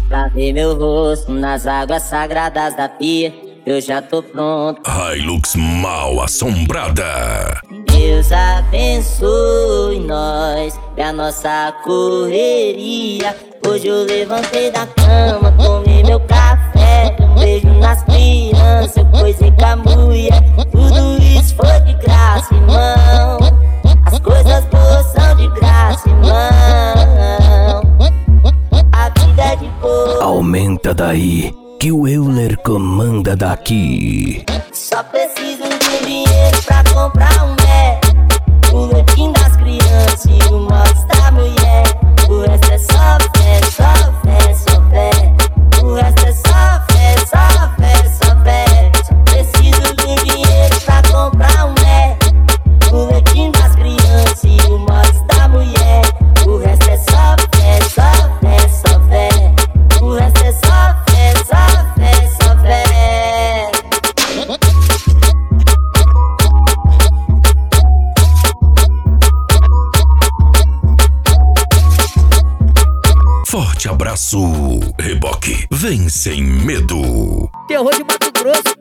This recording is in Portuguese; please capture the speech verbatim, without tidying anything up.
pra ver meu rosto nas águas sagradas da pia. Eu já tô pronto. Hilux mal assombrada. Deus abençoe nós e a nossa correria. Hoje eu levantei da cama, tomei meu café, um beijo nas crianças, eu coisei com a mulher. Tudo isso foi de graça, irmão. As coisas boas são de graça, irmão. A vida é de boa. Aumenta daí, que o Euler comanda daqui. Só preciso de dinheiro pra comprar um Mac, o leitinho das crianças e o mods da mulher. O resto é só fé, só fé, só fé. O resto é só fé, só fé, só fé. Só preciso de dinheiro pra comprar um Mac, o leitinho das crianças e o mods da mulher. O resto é só fé, só fé, só fé. O resto é só fé, só fé, só fé. Forte abraço, Reboque. Vem sem medo. Terror de Mato Grosso.